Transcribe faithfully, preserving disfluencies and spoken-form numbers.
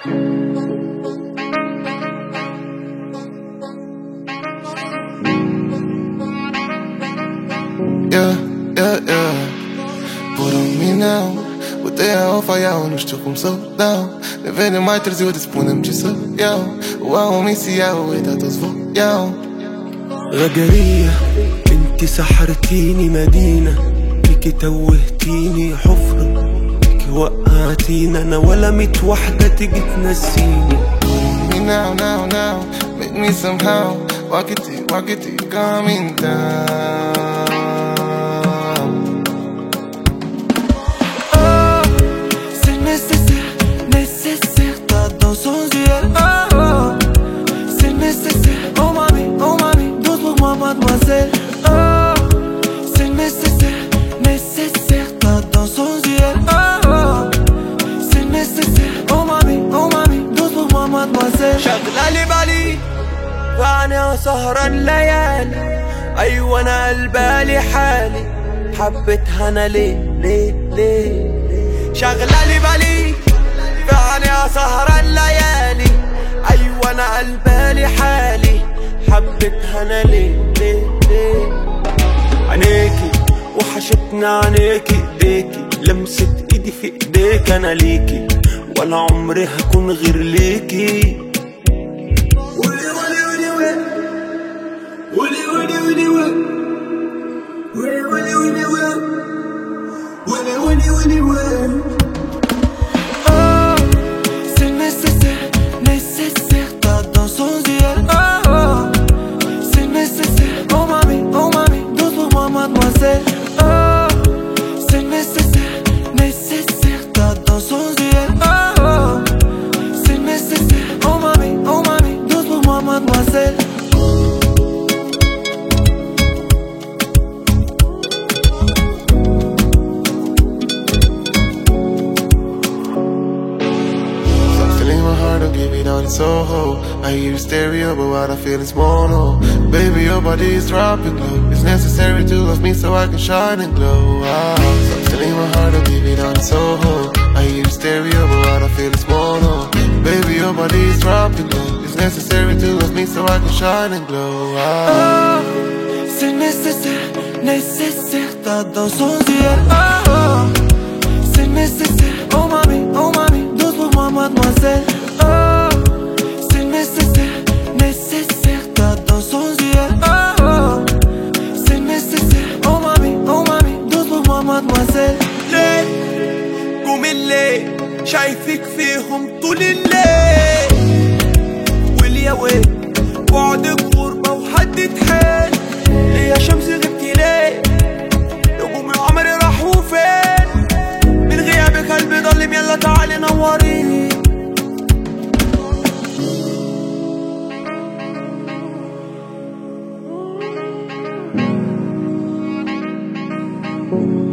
Yeah, yeah, yeah. Put on me now. Botei a alfaial no estou com soldão. Devendo mais três e disponem de social. O homem se é o eita todos voyam. غجرية انتي سحرتيني مدينة، فيكي توهتيني حفرة، فيكي وقعتيني انا ولا ميت واحدة تيجي تنسيني. Me now, now, now. Make me somehow. Walk it to you, walk it to you, coming down. Mademoiselle, oh, c'est nécessaire, nécessaire, t'as dans son yeux, oh, oh, c'est nécessaire, oh mami, oh mami, douce pour moi mademoiselle. شغلة لي بالي فأنا سهران ليالي، أيوة أنا قلبالي حالي، حبيتها أنا ليه ليه ليه. شغلة لي بالي فأنا سهران ليالي، أيوة أنا قلبالي حالي، حبيتها أنا ليه ليه ليه. عينيكي وحشتنا عينيكي، ايديكي لمسة ايدي في ايديك انا ليكي، ولا عمري هكون غير ليكي. ولي ولي ولي ولي ولي ولي ولي ولي ولي ولي ولي ولي ولي ولي. Oh, c'est nécessaire, nécessaire, t'as dans son yeux. Mademoiselle, oh, c'est nécessaire, nécessaire, t'as dans son yeux, oh, oh, c'est nécessaire, oh mami, oh mami, douce pour moi mademoiselle. I'll give it all in Soho. I hear you stereo, but what I feel is mono. Baby, your body is dropping low. It's necessary to love me so I can shine and glow. Ah, so I'm stealing my heart, I'll give it all in Soho. I hear you stereo, but what I feel is mono. Baby, your body is dropping low. It's necessary to love me so I can shine and glow. Ah, oh, c'est nécessaire, nécessaire, t'as dans son yeux. Oh, oh, c'est nécessaire, oh mami, oh mami, douce pour moi mademoiselle. Oh, c'est nécessaire, nécessaire, t'as dans son yeux. Oh, oh, c'est nécessaire, oh mami, oh mami, douce pour moi mademoiselle. ليه قوم الليل شايفك فيهم طول الليل، واليا ويل بعدك غربة وحدة حيل. ليه يا شمس غبتي ليه؟ نجوم عمري راحوا فين؟ من غيابك قلبي ضلم، يلا تعالي نوريني. ah.